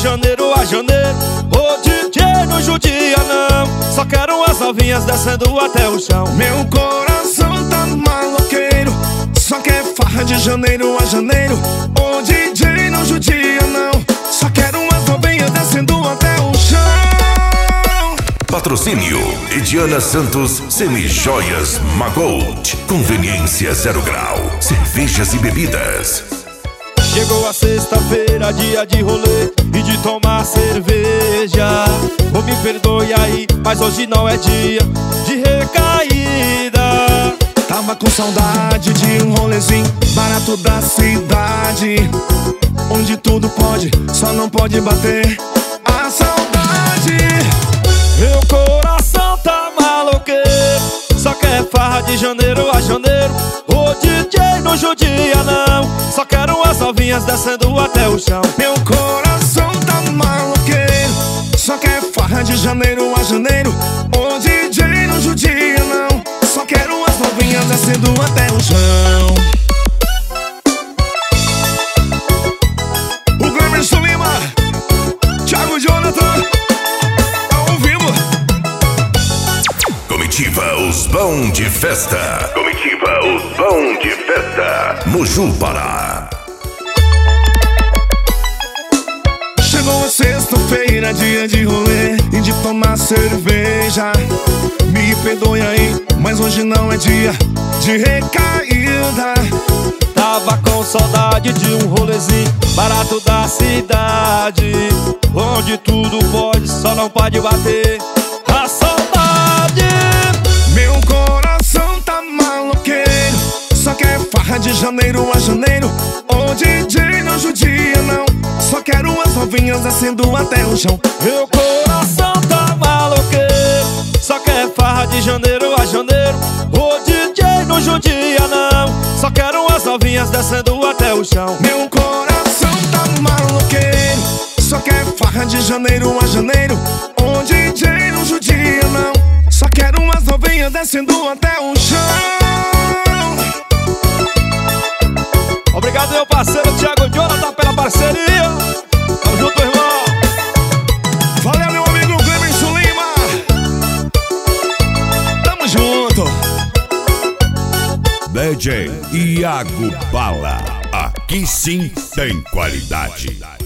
janeiro a janeiro. Ô DJ, não judia não, só quero as novinhas descendo até o chão. Meu coração tá maloqueiro, só quer farra de janeiro a janeiro. Ô DJ, não judia não, só quero as novinhas descendo até o chão. Patrocínio Ediana Santos, Semijoias Magold, Conveniência 0 Grau, cervejas e bebidas. Chegou a sexta-feira, dia de rolê e de tomar cerveja. Ou me perdoe aí, mas hoje não é dia de recaída. Tava com saudade de um rolezinho barato da cidade, onde tudo pode, só não pode bater a saudade. Meu coração tá maloqueiro, só quer farra de janeiro a janeiro. Ô DJ, não judia não, só quero as novinhas descendo até o chão. Meu coração tá maloqueiro, só quer farra de janeiro a janeiro. Ô DJ, não judia não, só quero as novinhas descendo até o chão. O Glemerson Lima, Thiago Jonathan, ao vivo. Comitiva Os Bão de Festa. Comitiva Os Bão de Festa. Moju, Pará. Chegou a sexta-feira, dia de rolê e de tomar cerveja. Me perdoe aí, mas hoje não é dia de recaída. Tava com saudade de um rolezinho barato da cidade, onde tudo pode, só não pode bater a saudade. Meu coração tá maloqueiro, só quer farra de janeiro a janeiro. Ô DJ, não judia não, só quero as novinhas descendo até o chão. Meu coração tá maloqueiro, só quer farra de janeiro a janeiro. Ô DJ, não judia não, só quero as novinhas descendo até o chão. Meu coração tá maloqueiro, só quer farra de janeiro a janeiro. Ô DJ, não judia não, só quero as novinhas descendo até o chão. Obrigado, meu parceiro Thiago Jonathan, pela parceria. Tamo junto, irmão. Valeu, meu amigo Glemerson Lima. Tamo junto. DJ Iago Bala. Aqui sim tem qualidade.